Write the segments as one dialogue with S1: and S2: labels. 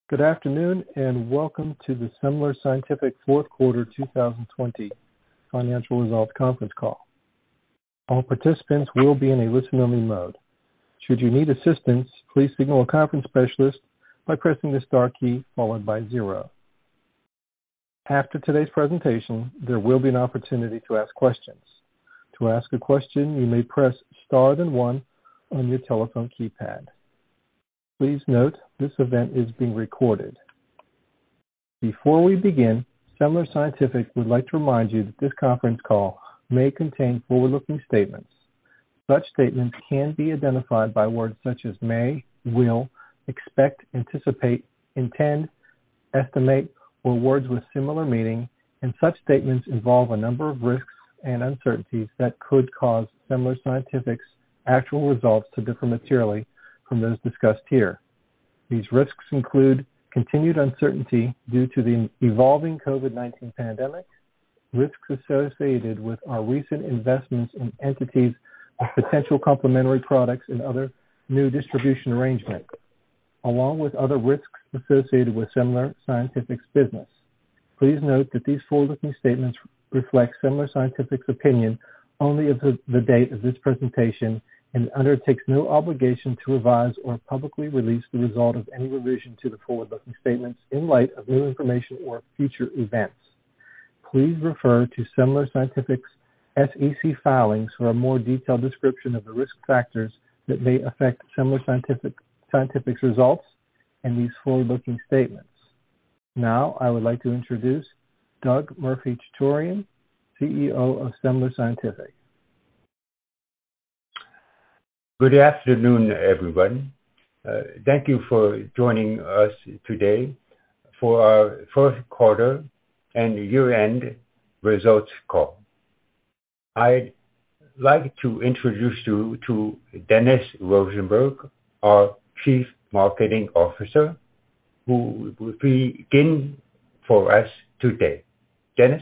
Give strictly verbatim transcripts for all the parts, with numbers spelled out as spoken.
S1: Good afternoon, and welcome to the Semler Scientific fourth quarter two thousand twenty financial results conference call. All participants will be in a listen-only mode. Should you need assistance, please signal a conference specialist by pressing the star key followed by zero. After today's presentation, there will be an opportunity to ask questions. To ask a question, you may press star then one on your telephone keypad. Please note, this event is being recorded. Before we begin, Semler Scientific would like to remind you that this conference call may contain forward-looking statements. Such statements can be identified by words such as may, will, expect, anticipate, intend, estimate, or words with similar meaning, and such statements involve a number of risks and uncertainties that could cause Semler Scientific's actual results to differ materially from those discussed here. These risks include continued uncertainty due to the evolving COVID nineteen pandemic, risks associated with our recent investments in entities with potential complementary products and other new distribution arrangements, along with other risks associated with Semler Scientific's business. Please note that these forward-looking statements reflect Semler Scientific's opinion only of the, the date of this presentation and undertakes no obligation to revise or publicly release the result of any revision to the forward-looking statements in light of new information or future events. Please refer to Semler Scientific's S E C filings for a more detailed description of the risk factors that may affect Semler Scientific, Scientific's results and these forward-looking statements. Now, I would like to introduce Doug Murphy-Chutorian, C E O of Semler Scientific.
S2: Good afternoon, everyone. Uh, thank you for joining us today for our first quarter and year-end results call. I'd like to introduce you to Dennis Rosenberg, our Chief Marketing Officer, who will begin for us today. Dennis?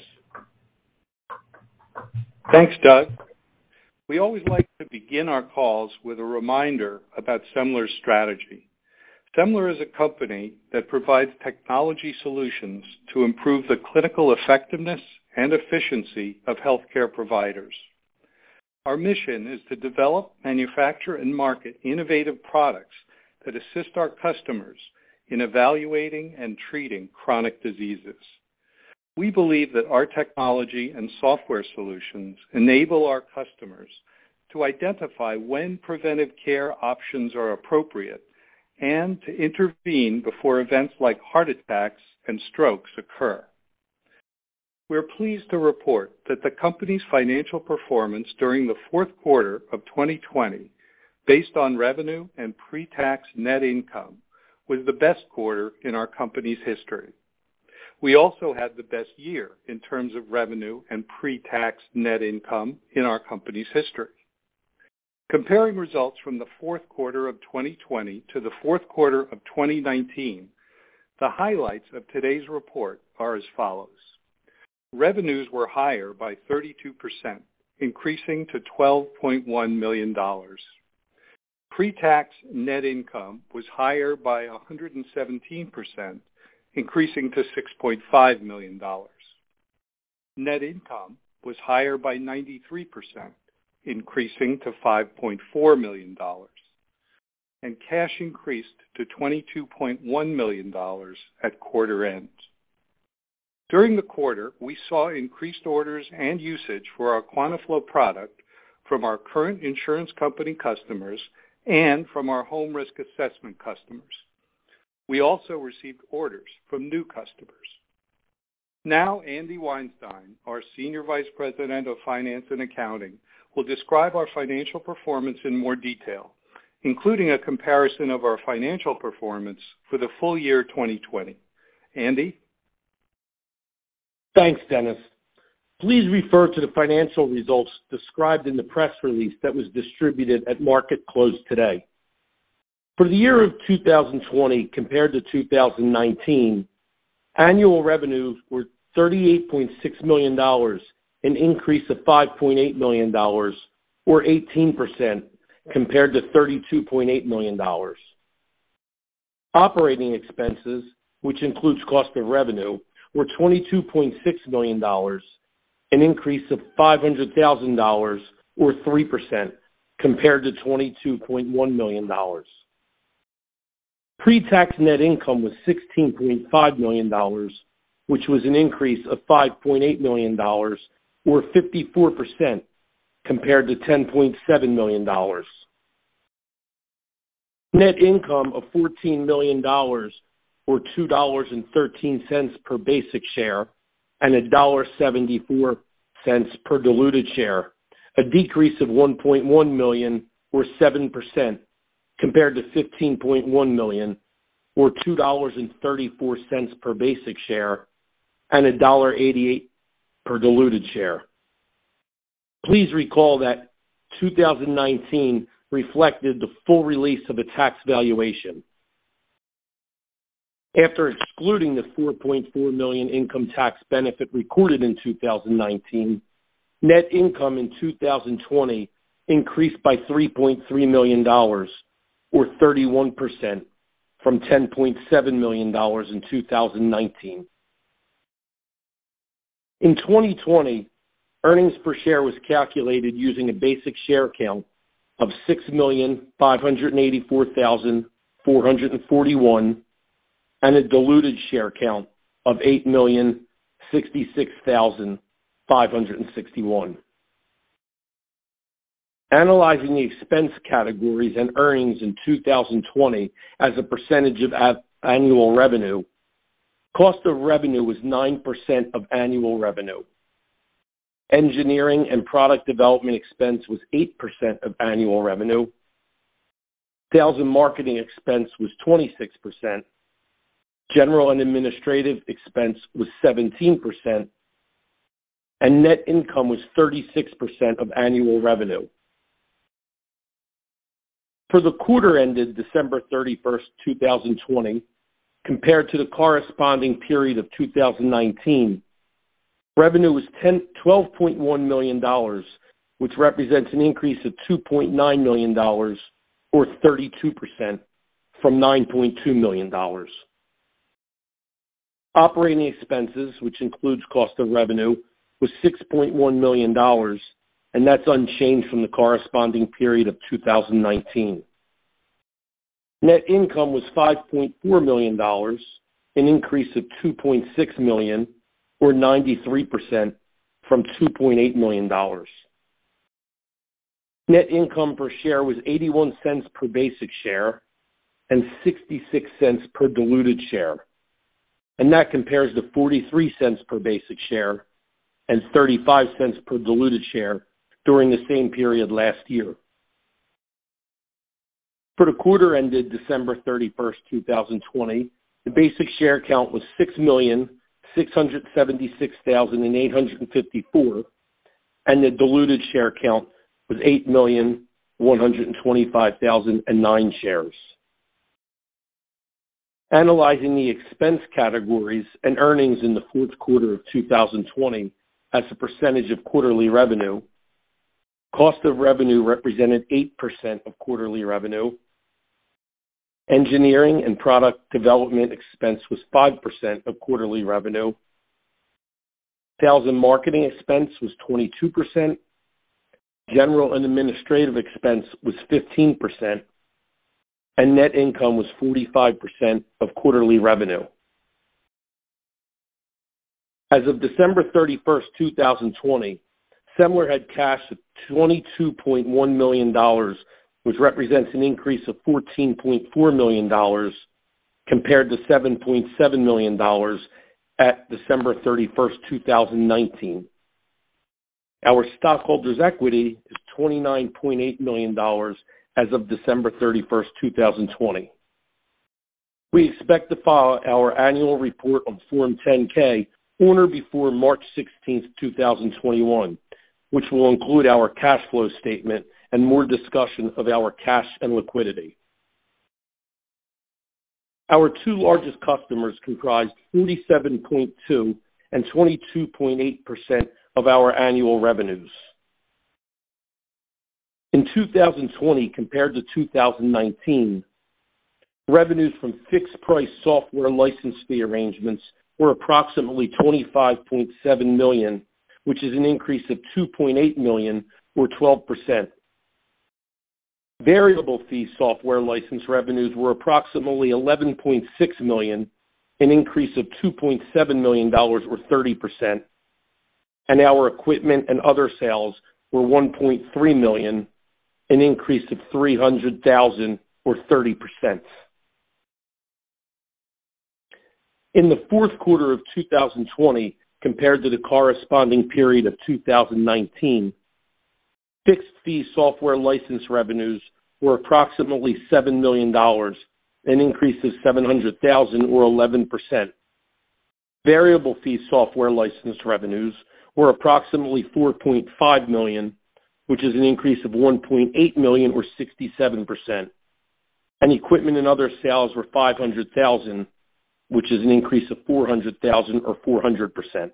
S3: Thanks, Doug. We always like to begin our calls with a reminder about Semler's strategy. Semler is a company that provides technology solutions to improve the clinical effectiveness and efficiency of healthcare providers. Our mission is to develop, manufacture, and market innovative products that assist our customers in evaluating and treating chronic diseases. We believe that our technology and software solutions enable our customers to identify when preventive care options are appropriate and to intervene before events like heart attacks and strokes occur. We're pleased to report that the company's financial performance during the fourth quarter of twenty twenty, based on revenue and pre-tax net income, was the best quarter in our company's history. We also had the best year in terms of revenue and pre-tax net income in our company's history. Comparing results from the fourth quarter of twenty twenty to the fourth quarter of twenty nineteen, the highlights of today's report are as follows. Revenues were higher by thirty-two percent, increasing to twelve point one million dollars. Pre-tax net income was higher by one hundred seventeen percent, increasing to six point five million dollars. Net income was higher by ninety-three percent, increasing to five point four million dollars. And cash increased to twenty-two point one million dollars at quarter end. During the quarter, we saw increased orders and usage for our QuantaFlo product from our current insurance company customers and from our home risk assessment customers. We also received orders from new customers. Now, Andy Weinstein, our Senior Vice President of Finance and Accounting, will describe our financial performance in more detail, including a comparison of our financial performance for the full year twenty twenty. Andy?
S4: Thanks, Dennis. Please refer to the financial results described in the press release that was distributed at market close today. For the year of two thousand twenty compared to two thousand nineteen, annual revenues were thirty-eight point six million dollars, an increase of five point eight million dollars, or eighteen percent, compared to thirty-two point eight million dollars. Operating expenses, which includes cost of revenue, were twenty-two point six million dollars, an increase of five hundred thousand dollars or three percent compared to twenty-two point one million dollars. Pre-tax net income was sixteen point five million dollars, which was an increase of five point eight million dollars or fifty-four percent compared to ten point seven million dollars. Net income of fourteen million dollars or two dollars and thirteen cents per basic share and one dollar and seventy-four cents per diluted share, a decrease of one point one million dollars or seven percent compared to fifteen point one million dollars or two dollars and thirty-four cents per basic share and one dollar and eighty-eight cents per diluted share. Please recall that two thousand nineteen reflected the full release of a tax valuation. After excluding the four point four million dollars income tax benefit recorded in two thousand nineteen, net income in two thousand twenty increased by three point three million dollars or thirty-one percent from ten point seven million dollars in two thousand nineteen. In twenty twenty, earnings per share was calculated using a basic share count of six million five hundred eighty-four thousand four hundred forty-one and a diluted share count of eight million sixty-six thousand five hundred sixty-one. Analyzing the expense categories and earnings in two thousand twenty as a percentage of a- annual revenue, cost of revenue was nine percent of annual revenue. Engineering and product development expense was eight percent of annual revenue. Sales and marketing expense was twenty-six percent. General and administrative expense was seventeen percent. And net income was thirty-six percent of annual revenue. For the quarter ended December thirty-first, two thousand twenty, compared to the corresponding period of two thousand nineteen, revenue was twelve point one million dollars, which represents an increase of two point nine million dollars or thirty-two percent from nine point two million dollars. Operating expenses, which includes cost of revenue, was six point one million dollars, and that's unchanged from the corresponding period of two thousand nineteen. Net income was five point four million dollars, an increase of two point six million dollars or ninety-three percent from two point eight million dollars. Net income per share was eighty-one cents per basic share and sixty-six cents per diluted share, and that compares to forty-three cents per basic share and thirty-five cents per diluted share during the same period last year. For the quarter ended December thirty-first, two thousand twenty, the basic share count was six million six hundred seventy-six thousand eight hundred fifty-four, and the diluted share count was eight million one hundred twenty-five thousand nine shares. Analyzing the expense categories and earnings in the fourth quarter of two thousand twenty as a percentage of quarterly revenue, cost of revenue represented eight percent of quarterly revenue. Engineering and product development expense was five percent of quarterly revenue. Sales and marketing expense was twenty-two percent. General and administrative expense was fifteen percent. And net income was forty-five percent of quarterly revenue. As of December thirty-first, two thousand twenty, Semler had cash of twenty-two point one million dollars, which represents an increase of fourteen point four million dollars compared to seven point seven million dollars at December thirty-first, two thousand nineteen. Our stockholders' equity is twenty-nine point eight million dollars as of December thirty-first, two thousand twenty. We expect to file our annual report on Form ten K on or before March sixteenth, two thousand twenty-one, which will include our cash flow statement and more discussion of our cash and liquidity. Our two largest customers comprised forty-seven point two and twenty-two point eight percent of our annual revenues. In two thousand twenty compared to two thousand nineteen, Revenues from fixed-price software license fee arrangements were approximately twenty-five point seven million dollars, which is an increase of two point eight million dollars or twelve percent. Variable fee software license revenues were approximately eleven point six million dollars, an increase of two point seven million dollars or thirty percent. And our equipment and other sales were one point three million dollars, an increase of three hundred thousand dollars or thirty percent. In the fourth quarter of two thousand twenty, compared to the corresponding period of two thousand nineteen, fixed-fee software license revenues were approximately seven million dollars, an increase of seven hundred thousand dollars or eleven percent. Variable fee software license revenues were approximately four point five million dollars, which is an increase of one point eight million dollars or sixty-seven percent. And equipment and other sales were five hundred thousand dollars, which is an increase of four hundred thousand dollars or four hundred percent.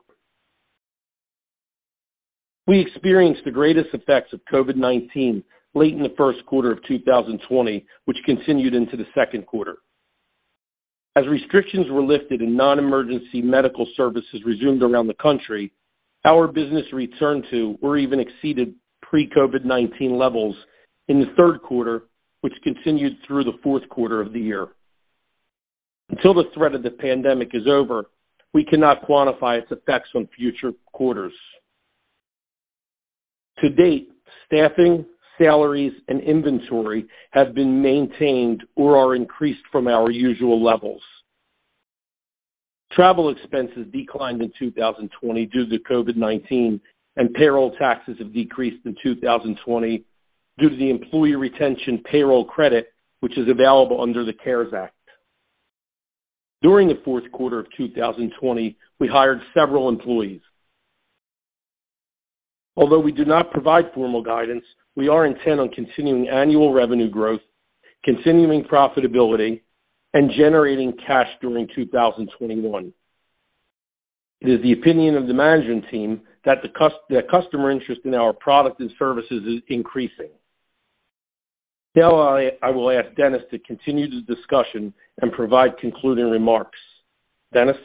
S4: We experienced the greatest effects of COVID nineteen late in the first quarter of two thousand twenty, which continued into the second quarter. As restrictions were lifted and non-emergency medical services resumed around the country, our business returned to or even exceeded pre-COVID nineteen levels in the third quarter, which continued through the fourth quarter of the year. Until the threat of the pandemic is over, we cannot quantify its effects on future quarters. To date, staffing, salaries, and inventory have been maintained or are increased from our usual levels. Travel expenses declined in two thousand twenty due to COVID nineteen, and payroll taxes have decreased in two thousand twenty due to the Employee Retention Payroll Credit, which is available under the CARES Act. During the fourth quarter of two thousand twenty, we hired several employees. Although we do not provide formal guidance, we are intent on continuing annual revenue growth, continuing profitability, and generating cash during two thousand twenty-one. It is the opinion of the management team that the cus- that customer interest in our product and services is increasing. Now I, I will ask Dennis to continue the discussion and provide concluding remarks. Dennis?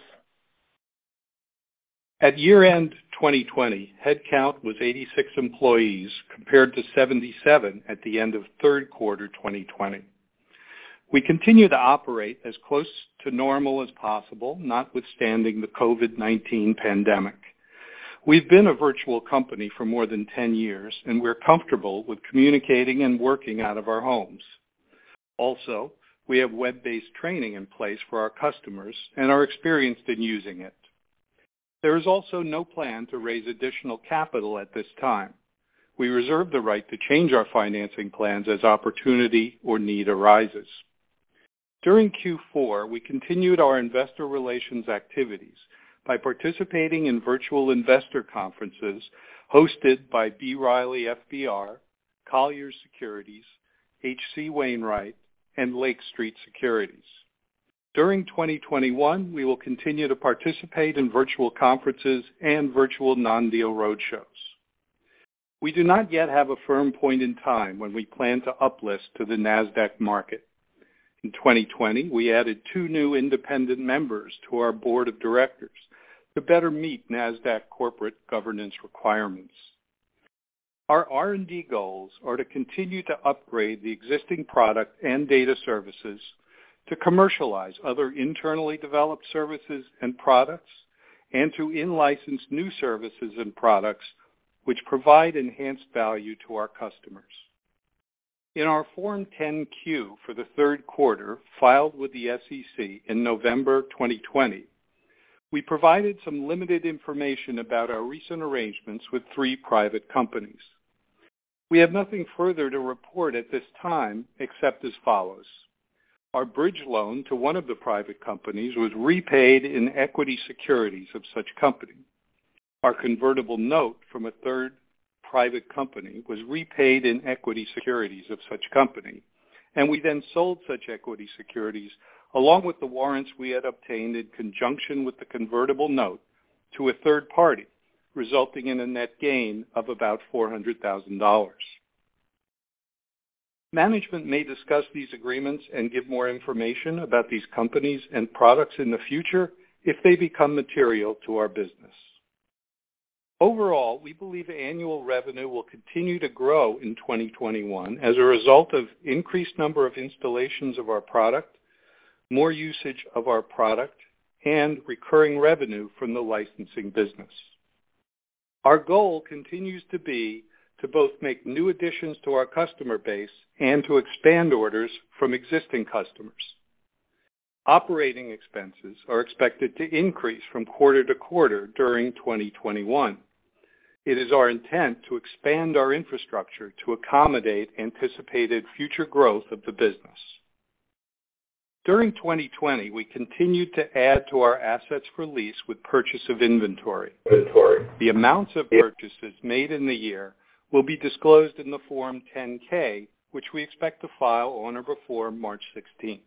S3: At year-end twenty twenty, headcount was eighty-six employees compared to seventy-seven at the end of third quarter twenty twenty. We continue to operate as close to normal as possible, notwithstanding the COVID nineteen pandemic. We've been a virtual company for more than ten years, and we're comfortable with communicating and working out of our homes. Also, we have web-based training in place for our customers and are experienced in using it. There is also no plan to raise additional capital at this time. We reserve the right to change our financing plans as opportunity or need arises. During Q four, we continued our investor relations activities by participating in virtual investor conferences hosted by B. Riley F B R, Colliers Securities, H C Wainwright, and Lake Street Securities. During twenty twenty-one, we will continue to participate in virtual conferences and virtual non-deal roadshows. We do not yet have a firm point in time when we plan to uplist to the NASDAQ market. In twenty twenty, we added two new independent members to our board of directors to better meet NASDAQ corporate governance requirements. Our R and D goals are to continue to upgrade the existing product and data services, to commercialize other internally developed services and products, and to in-license new services and products which provide enhanced value to our customers. In our Form ten Q for the third quarter, filed with the S E C in November twenty twenty, we provided some limited information about our recent arrangements with three private companies. We have nothing further to report at this time except as follows. Our bridge loan to one of the private companies was repaid in equity securities of such company. Our convertible note from a third private company was repaid in equity securities of such company, and we then sold such equity securities along with the warrants we had obtained in conjunction with the convertible note to a third party, resulting in a net gain of about four hundred thousand dollars. Management may discuss these agreements and give more information about these companies and products in the future if they become material to our business. Overall, we believe annual revenue will continue to grow in twenty twenty-one as a result of increased number of installations of our product, more usage of our product, and recurring revenue from the licensing business. Our goal continues to be to both make new additions to our customer base and to expand orders from existing customers. Operating expenses are expected to increase from quarter to quarter during twenty twenty-one. It is our intent to expand our infrastructure to accommodate anticipated future growth of the business. During twenty twenty, we continued to add to our assets for lease with purchase of inventory. inventory. The amounts of purchases made in the year will be disclosed in the Form ten K, which we expect to file on or before March sixteenth.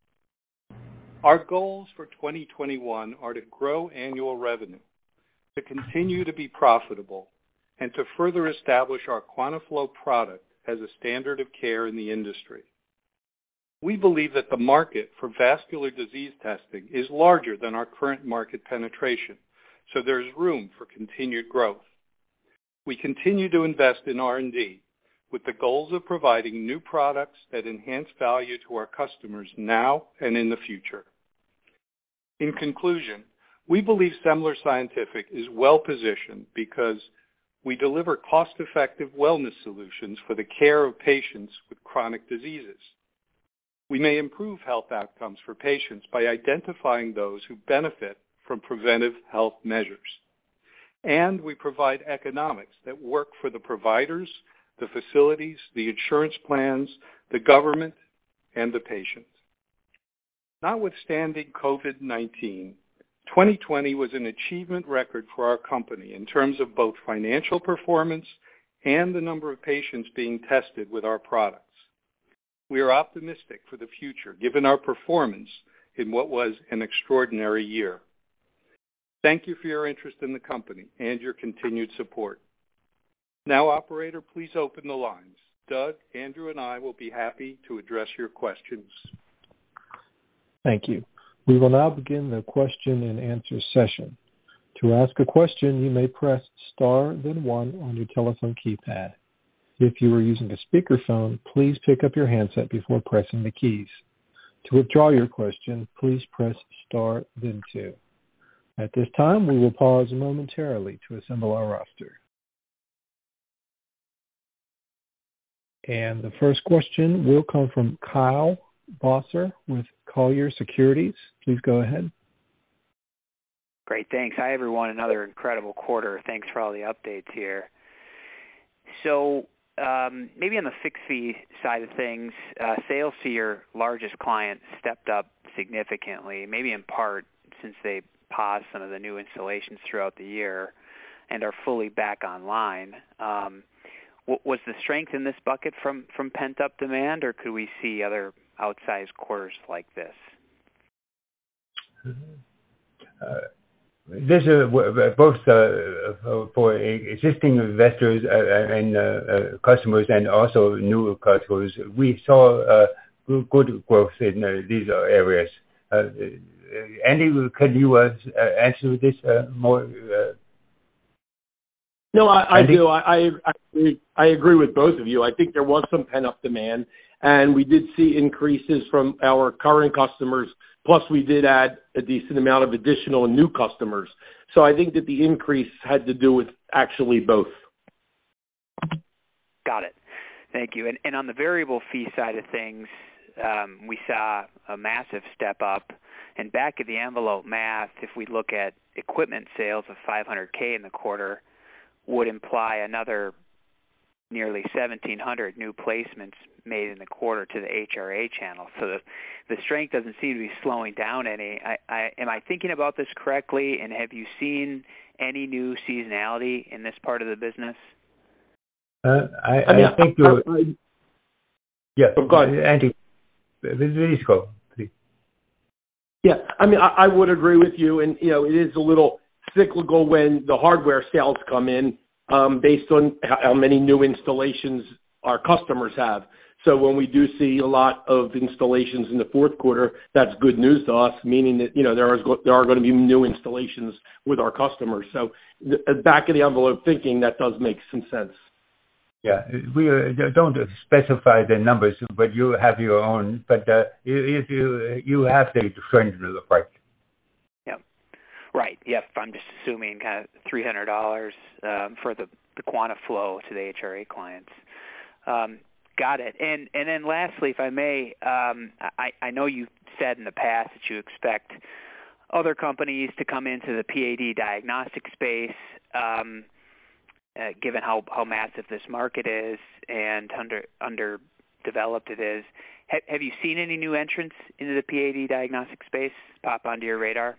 S3: Our goals for twenty twenty-one are to grow annual revenue, to continue to be profitable, and to further establish our QuantaFlo product as a standard of care in the industry. We believe that the market for vascular disease testing is larger than our current market penetration, so there is room for continued growth. We continue to invest in R and D with the goals of providing new products that enhance value to our customers now and in the future. In conclusion, we believe Semler Scientific is well positioned because we deliver cost-effective wellness solutions for the care of patients with chronic diseases. We may improve health outcomes for patients by identifying those who benefit from preventive health measures. And we provide economics that work for the providers, the facilities, the insurance plans, the government, and the patient. Notwithstanding COVID nineteen, twenty twenty was an achievement record for our company in terms of both financial performance and the number of patients being tested with our products. We are optimistic for the future, given our performance in what was an extraordinary year. Thank you for your interest in the company and your continued support. Now, operator, please open the lines. Doug, Andrew, and I will be happy to address your questions.
S1: Thank you. We will now begin the question and answer session. To ask a question, you may press star, then one on your telephone keypad. If you are using a speakerphone, please pick up your handset before pressing the keys. To withdraw your question, please press star, then two. At this time, we will pause momentarily to assemble our roster. And the first question will come from Kyle Bosser with Collier Securities. Please go ahead.
S5: Great, thanks. Hi, everyone. Another incredible quarter. Thanks for all the updates here. So um, maybe on the fixed fee side of things, uh, sales to your largest client stepped up significantly, maybe in part since they paused some of the new installations throughout the year and are fully back online. Um, w- was the strength in this bucket from, from pent-up demand, or could we see other outsized quarters like this?
S2: Uh, this is uh, both uh, for existing investors uh, and uh, customers and also new customers. We saw uh, good growth in uh, these areas. Uh, Andy, can you uh, answer this uh, more? Uh,
S4: no, I, I do. I, I, I, I agree with both of you. I think there was some pent-up demand, and we did see increases from our current customers, plus we did add a decent amount of additional new customers. So I think that the increase had to do with actually both.
S5: Got it. Thank you. And, and on the variable fee side of things, um, we saw a massive step up. And back of the envelope math, if we look at equipment sales of five hundred K in the quarter, would imply another nearly seventeen hundred new placements made in the quarter to the H R A channel. So the, the strength doesn't seem to be slowing down any. I, I, am I thinking about this correctly? And have you seen any new seasonality in this part of the business?
S2: Uh, I,
S4: I, mean,
S2: I think
S4: I,
S2: you're...
S4: I,
S2: yeah,
S4: oh, go ahead.
S2: Andy, please go. Please.
S4: Yeah, I mean, I, I would agree with you. And, you know, it is a little cyclical when the hardware sales come in um, based on how, how many new installations our customers have. So when we do see a lot of installations in the fourth quarter, that's good news to us, meaning that, you know, there are, there are going to be new installations with our customers. So the back of the envelope thinking, that does make some sense.
S2: Yeah, we uh, don't specify the numbers, but you have your own. But uh, if you you have the trend right.
S5: Yeah, right. Yep. I'm just assuming kind of three hundred dollars um, for the the QuantaFlo to the H R A clients. Um, got it. And and then lastly, if I may, um, I I know you said in the past that you expect other companies to come into the P A D diagnostic space. Um, Uh, given how, how massive this market is and under underdeveloped it is. Ha- have you seen any new entrants into the P A D diagnostic space pop onto your radar?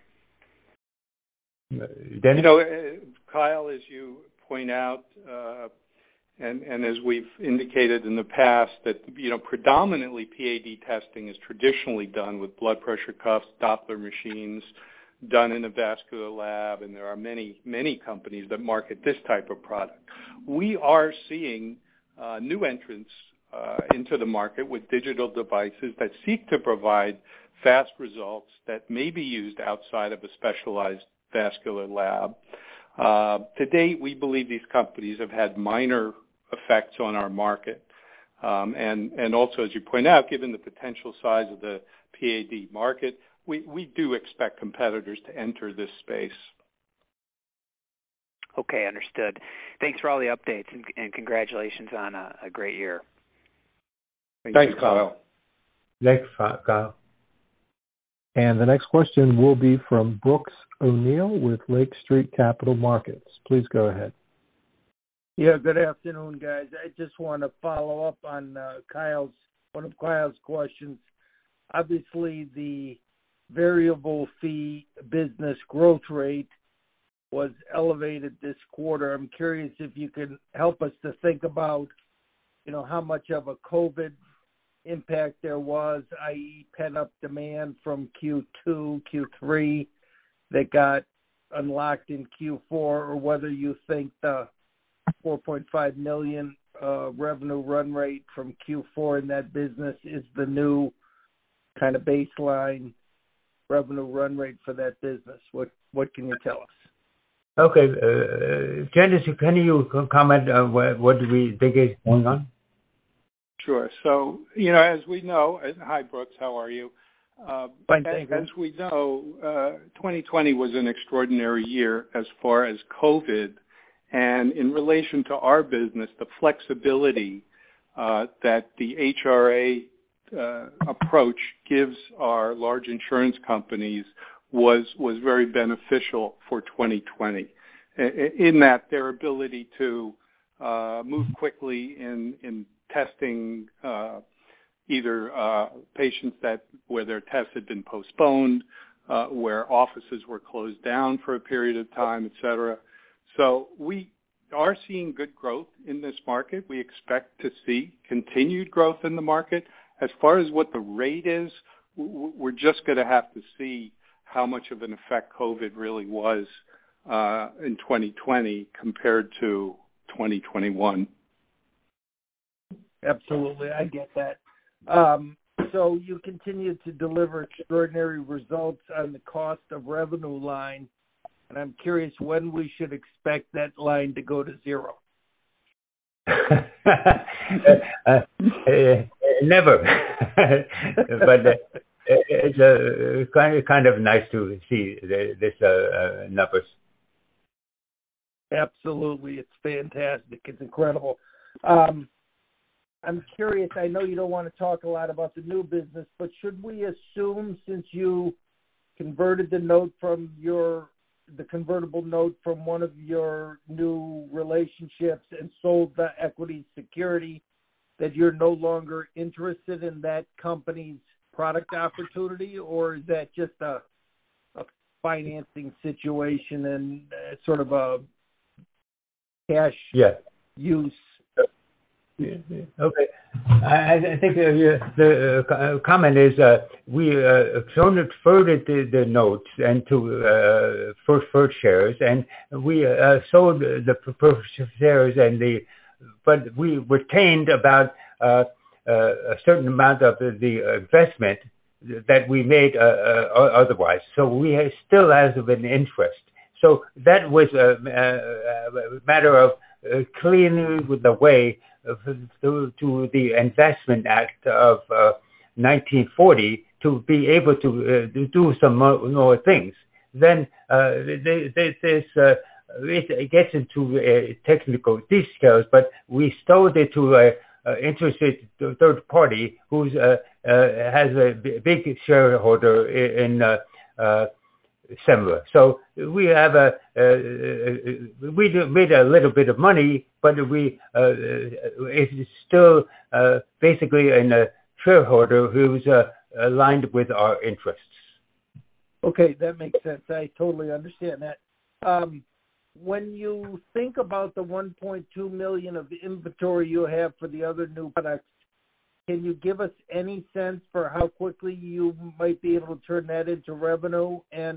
S2: Dennis?
S3: You know, uh, Kyle, as you point out, uh, and, and as we've indicated in the past, that, you know, predominantly P A D testing is traditionally done with blood pressure cuffs, Doppler machines, done in a vascular lab, and there are many, many companies that market this type of product. We are seeing uh, new entrants uh, into the market with digital devices that seek to provide fast results that may be used outside of a specialized vascular lab. Uh, to date, we believe these companies have had minor effects on our market. Um, and, and also, as you point out, given the potential size of the P A D market, We, we do expect competitors to enter this space.
S5: Okay, understood. Thanks for all the updates, and, and congratulations on a, a great year.
S3: Thank
S4: Thanks,
S3: you,
S4: Kyle.
S2: Thanks, Kyle.
S1: And the next question will be from Brooks O'Neill with Lake Street Capital Markets. Please go ahead.
S6: Yeah, good afternoon, guys. I just want to follow up on uh, Kyle's one of Kyle's questions. Obviously, the variable fee business growth rate was elevated this quarter. I'm curious if you can help us to think about, you know, how much of a COVID impact there was, that is pent-up demand from Q two, Q three that got unlocked in Q four, or whether you think the four point five million dollars uh, revenue run rate from Q four in that business is the new kind of baseline revenue run rate for that business. What what can you tell us?
S2: Okay, uh, Janice, can you comment on what, what do we think is going on?
S3: Sure. So, you know, as we know, hi Brooks, how are you? Uh,
S6: Fine,
S3: as,
S6: thank you.
S3: as we know, uh, twenty twenty was an extraordinary year as far as COVID, and in relation to our business, the flexibility uh, that the H R A Uh, approach gives our large insurance companies was was very beneficial for twenty twenty, in that their ability to uh, move quickly in in testing uh, either uh, patients that where their tests had been postponed, uh, where offices were closed down for a period of time, et cetera. So we are seeing good growth in this market. We expect to see continued growth in the market. As far as what the rate is, we're just going to have to see how much of an effect COVID really was uh, in twenty twenty compared to twenty twenty-one.
S6: Absolutely, I get that. Um, so you continue to deliver extraordinary results on the cost of revenue line, and I'm curious when we should expect that line to go to zero.
S2: uh, uh, never, but uh, it's uh, kind of kind of nice to see the, this uh, uh, numbers.
S6: Absolutely, it's fantastic. It's incredible. Um, I'm curious. I know you don't want to talk a lot about the new business, but should we assume, since you converted the note from your the convertible note from one of your new relationships and sold the equity security, that you're no longer interested in that company's product opportunity, or is that just a, a financing situation and uh, sort of a cash
S2: yeah.
S6: use?
S2: Okay. I, I think uh, the uh, comment is uh, we uh, converted the, the notes into uh, preferred shares, and we uh, sold the preferred shares, and the but we retained about uh, uh, a certain amount of the, the investment that we made uh, uh, otherwise. So we have still has an interest. So that was a, a matter of uh, cleaning the way to, to the Investment Act of uh, nineteen forty to be able to uh, do some more, more things. Then uh, this uh, it gets into uh, technical details, but we sold it to a Uh, interested third party who's uh, uh, has a b- big shareholder in, in uh, uh, Semler. So we have a uh, we made a little bit of money, but we uh, it's still uh, basically in a shareholder who's uh, aligned with our interests.
S6: Okay, that makes sense. I totally understand that. Um, When you think about the one point two million of inventory you have for the other new products, can you give us any sense for how quickly you might be able to turn that into revenue? And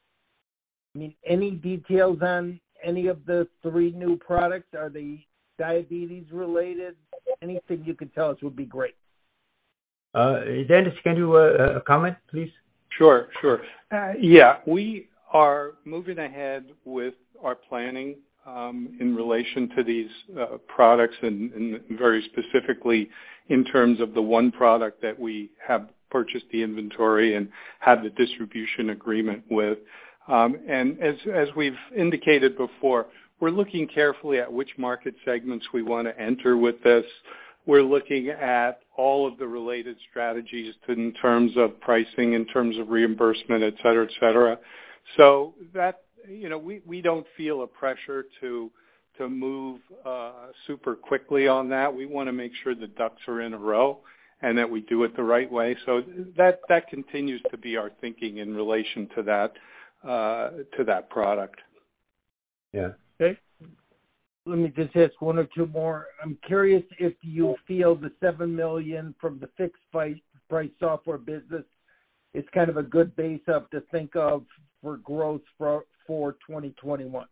S6: I mean, any details on any of the three new products? Are they diabetes related? Anything you could tell us would be great.
S2: Uh, Dennis, can you uh, comment, please?
S3: Sure, sure. Uh, yeah, we are moving ahead with our planning um, in relation to these uh, products, and, and very specifically in terms of the one product that we have purchased the inventory and have the distribution agreement with. Um, and as, as we've indicated before, we're looking carefully at which market segments we want to enter with this. We're looking at all of the related strategies to, in terms of pricing, in terms of reimbursement, et cetera, et cetera. So that, you know, we, we don't feel a pressure to to move uh, super quickly on that. We want to make sure the ducks are in a row and that we do it the right way. So that that continues to be our thinking in relation to that uh, to that product.
S2: Yeah.
S6: Okay. Let me just ask one or two more. I'm curious if you feel the seven million from the fixed price software business is kind of a good base up to think of for growth for, for twenty twenty-one.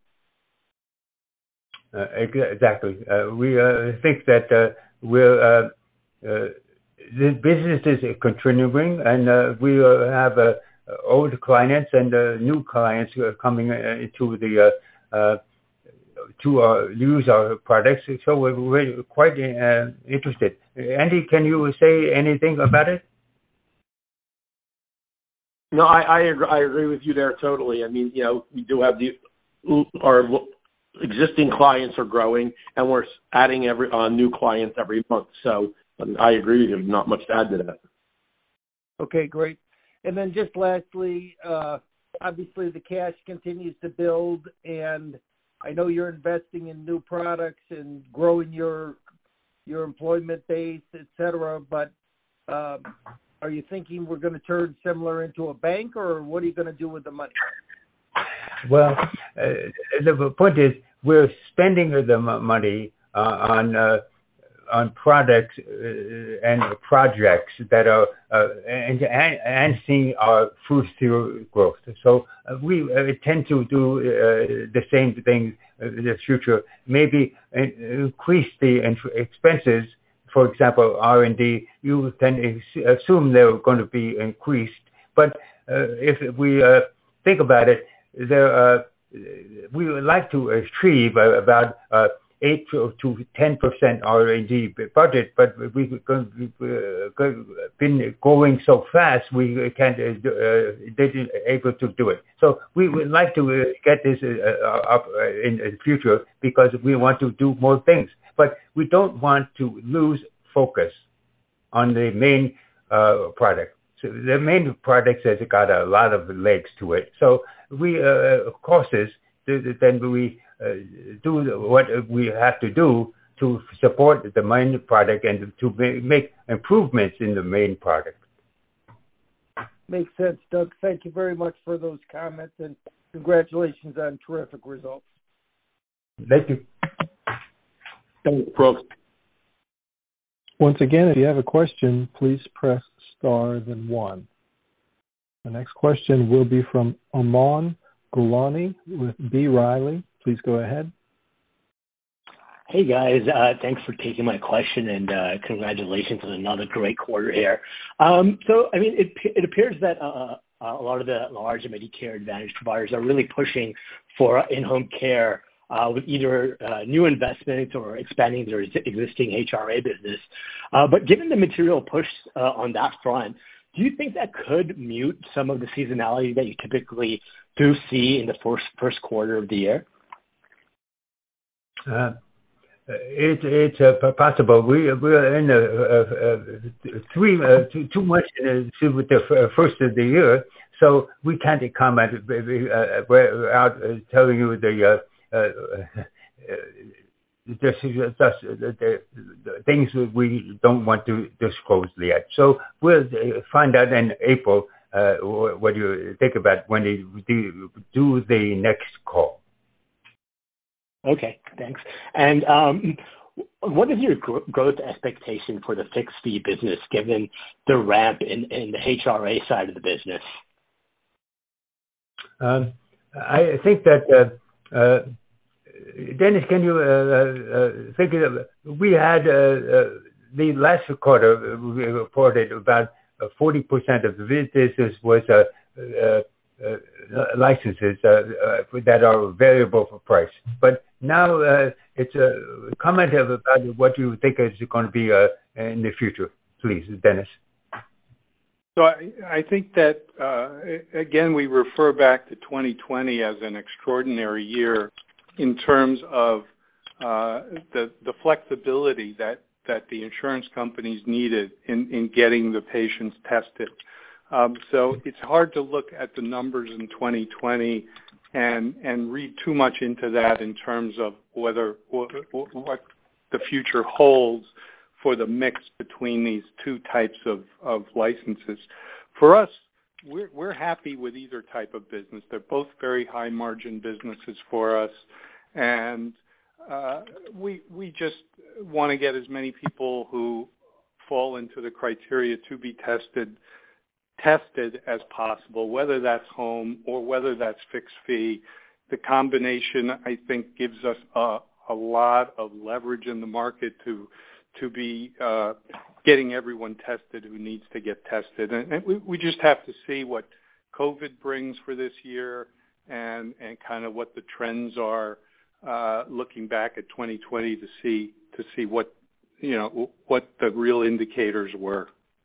S2: Uh, exactly. Uh, we uh, think that uh, we're, uh, uh, the business is continuing, and uh, we uh, have uh, old clients and uh, new clients coming into the uh, uh, to uh, use our products. So we're, we're quite uh, interested. Andy, can you say anything about it?
S4: No, I, I agree, I agree with you there totally. I mean, you know, we do have the our existing clients are growing, and we're adding every uh, new clients every month. So um, I agree with you. Not much to add to that.
S6: Okay, great. And then just lastly, uh, obviously the cash continues to build, and I know you're investing in new products and growing your your employment base, et cetera. But um, are you thinking we're going to turn Semler into a bank, or what are you going to do with the money?
S2: Well, uh, the point is we're spending the money uh, on uh, on products uh, and projects that are uh, enhancing our food through growth. So uh, we uh, tend to do uh, the same thing in the future. Maybe increase the expenses. For example, R and D, you can assume they're going to be increased. But uh, if we uh, think about it, there uh, we would like to achieve about uh, eight to ten percent R and D budget, but we've been going so fast we can't uh, able to do it. So we would like to get this uh, up in the future because we want to do more things. But we don't want to lose focus on the main uh, product. So the main product has got a lot of legs to it. So we, uh, of course, then we uh, do what we have to do to support the main product and to make improvements in the main product.
S6: Makes sense, Doug. Thank you very much for those comments, and congratulations on terrific results.
S2: Thank you.
S4: Thank you, Brooks.
S1: Once again, if you have a question, please press star then one. The next question will be from Aman Gulani with B. Riley. Please go ahead.
S7: Hey guys, uh, thanks for taking my question and uh, congratulations on another great quarter here. Um, so, I mean, it, it appears that uh, a lot of the large Medicare Advantage providers are really pushing for in-home care uh, with either uh, new investments or expanding their existing H R A business. Uh, but given the material push uh, on that front, do you think that could mute some of the seasonality that you typically do see in the first first quarter of the year?
S2: Uh, it, it's uh, possible. We we're in a, a, a three uh, too, too much in the, with the first of the year, so we can't comment uh, without telling you the uh, uh, this is just the, the, the things we don't want to disclose yet. So we'll find out in April uh, what you think about when they do, do the next call.
S7: Okay, thanks. And um, what is your gr- growth expectation for the fixed fee business given the ramp in, in the H R A side of the business?
S2: Um, I think that, uh, uh, Dennis, can you uh, uh, think of, we had uh, uh, the last quarter, we reported about uh, forty percent of the business was uh, uh, uh, licenses uh, uh, that are variable for price. But now uh, it's a comment about what you think is going to be uh, in the future. Please, Dennis.
S3: So I, I think that, uh, again, we refer back to twenty twenty as an extraordinary year in terms of uh, the, the flexibility that, that the insurance companies needed in, in getting the patients tested. Um, so it's hard to look at the numbers in twenty twenty and and read too much into that in terms of whether what, what the future holds for the mix between these two types of, of licenses. For us, we're we're happy with either type of business. They're both very high margin businesses for us, and uh, we we just want to get as many people who fall into the criteria to be tested tested as possible, whether that's home or whether that's fixed fee. The combination, I think, gives us a, a lot of leverage in the market to to be uh, getting everyone tested who needs to get tested. And, and we, we just have to see what COVID brings for this year and, and kind of what the trends are uh, looking back at twenty twenty to see to see what, you know, what the real indicators were.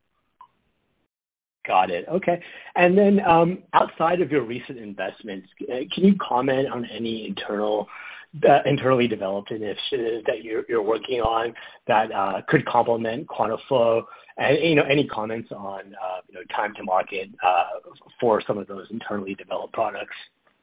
S7: Got it. Okay. And then um, outside of your recent investments, can you comment on any internal, uh, internally developed initiatives that you're, you're working on that uh, could complement QuantaFlo? And you know, any comments on uh, you know time to market uh, for some of those internally developed products?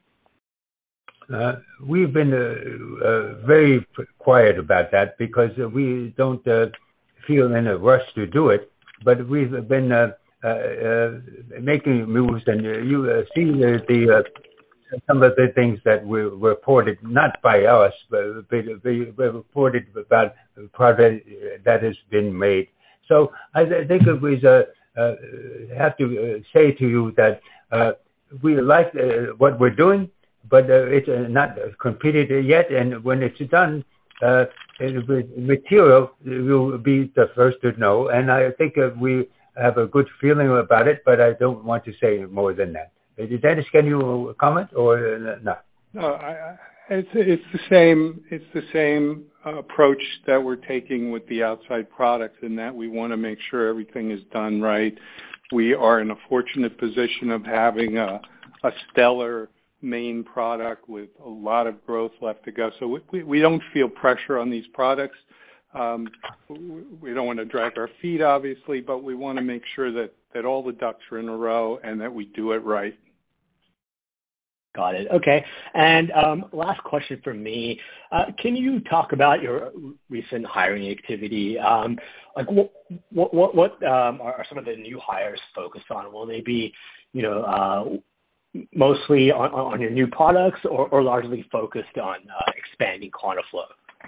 S2: Uh, we've been uh, uh, very quiet about that because we don't uh, feel in a rush to do it, but we've been uh, Uh, uh, making moves, and uh, you uh, see the, the uh, some of the things that were reported, not by us, but, but, but reported about the project that has been made. So I think it was uh, uh, have to uh, say to you that uh, we like uh, what we're doing, but uh, it's uh, not completed yet, and when it's done, uh, material will be the first to know, and I think uh, we have a good feeling about it, but I don't want to say more than that. Dennis, can you comment or not?
S3: No, I, I, it's it's the same. It's the same approach that we're taking with the outside products, in that we want to make sure everything is done right. We are in a fortunate position of having a, a stellar main product with a lot of growth left to go. So we, we don't feel pressure on these products. Um, we don't want to drag our feet, obviously, but we want to make sure that, that all the ducks are in a row and that we do it right.
S7: Got it. Okay. And um, last question from me. Uh, can you talk about your recent hiring activity? Um, like, what what what, what um, are some of the new hires focused on? Will they be, you know, uh, mostly on, on your new products, or, or largely focused on uh, expanding QuantaFlo?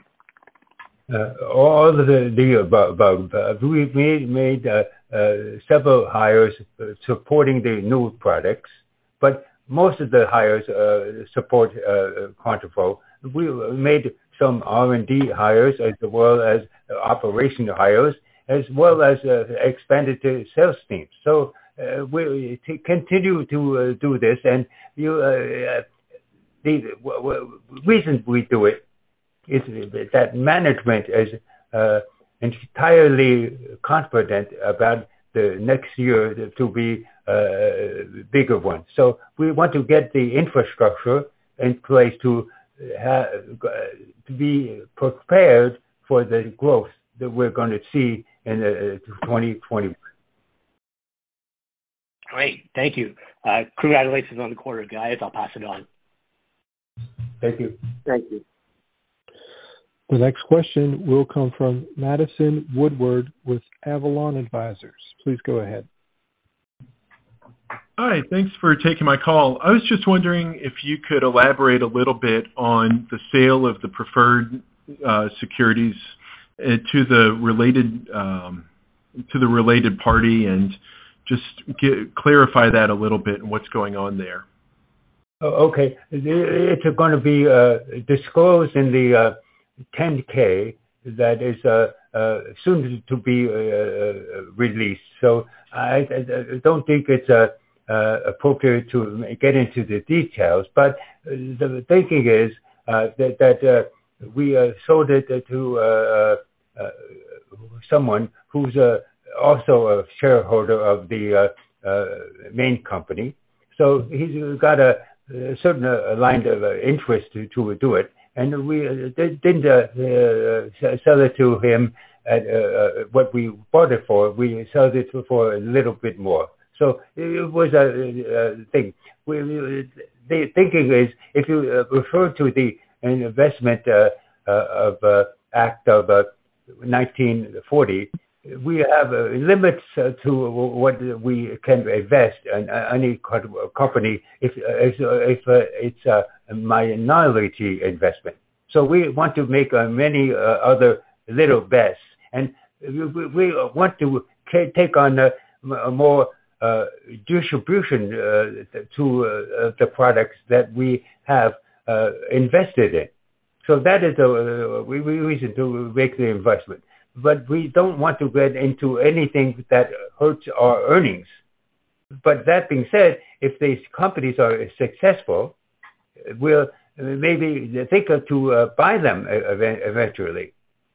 S2: Uh, all of the, the above. Uh, we've made, made uh, uh, several hires supporting the new products, but most of the hires uh, support uh, QuantaFlo. We made some R and D hires as well as operational hires, as well as uh, expanded to sales teams. So uh, we t- continue to uh, do this, and you, uh, the w- w- reason we do it is that management is uh, entirely confident about the next year to be a bigger one. So we want to get the infrastructure in place to have, to be prepared for the growth that we're going to see in uh, twenty twenty.
S7: Great. Thank you. Uh, congratulations on the quarter, guys. I'll pass it on.
S2: Thank you.
S4: Thank you.
S1: The next question will come from Madison Woodward with Avalon Advisors. Please go ahead.
S8: Hi, thanks for taking my call. I was just wondering if you could elaborate a little bit on the sale of the preferred uh, securities uh, to the related um, to the related party, and just get, clarify that a little bit and what's going on there.
S2: Oh, okay, it's going to be uh, disclosed in the uh, ten K that is uh, uh, soon to be uh, released. So I, I don't think it's uh, uh, appropriate to get into the details, but the thinking is uh, that, that uh, we uh, sold it to uh, uh, someone who's uh, also a shareholder of the uh, uh, main company. So he's got a, a certain uh, line of uh, interest to, to do it. And we uh, didn't uh, uh, sell it to him at uh, what we bought it for. We sold it for a little bit more. So it was a, a thing. We, the thinking is, if you uh, refer to the Investment uh, uh, of uh, Act of uh, nineteen forty, we have uh, limits uh, to what we can invest in any company if, if, if uh, it's a minority investment. So we want to make uh, many uh, other little bets, and we, we want to take on a, a more uh, distribution uh, to uh, the products that we have uh, invested in. So that is the uh, reason to make the investment. But we don't want to get into anything that hurts our earnings. But that being said, if these companies are successful, we'll maybe think to uh, buy them eventually.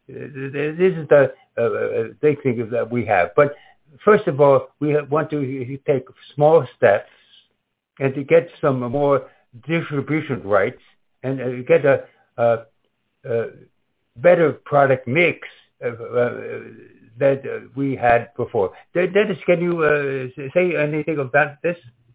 S2: This is the uh, big thing that we have. But first of all, we want to take small steps and to get some more distribution rights and get a, a, a better product mix Uh, uh, that uh, we had before. Dennis, can you uh, say anything about this?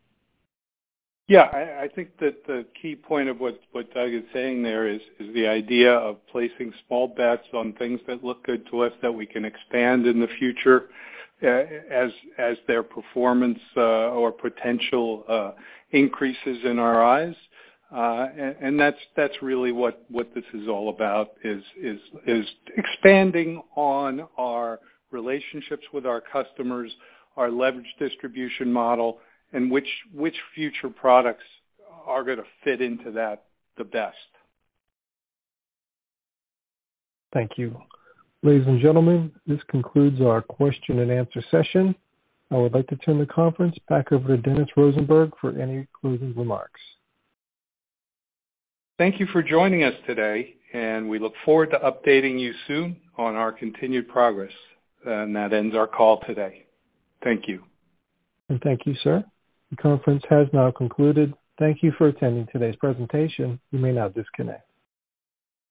S3: Yeah, I, I think that the key point of what, what Doug is saying there is, is the idea of placing small bets on things that look good to us that we can expand in the future uh, as as their performance uh, or potential uh, increases in our eyes. Uh, and, and that's that's really what, what this is all about, is is is expanding on our relationships with our customers, our leverage distribution model, and which which future products are going to fit into that the best.
S1: Thank you. Ladies and gentlemen, this concludes our question and answer session. I would like to turn the conference back over to Dennis Rosenberg for any closing remarks.
S3: Thank you for joining us today, and we look forward to updating you soon on our continued progress. And that ends our call today. Thank you.
S1: And thank you, sir. The conference has now concluded. Thank you for attending today's presentation. You may now disconnect.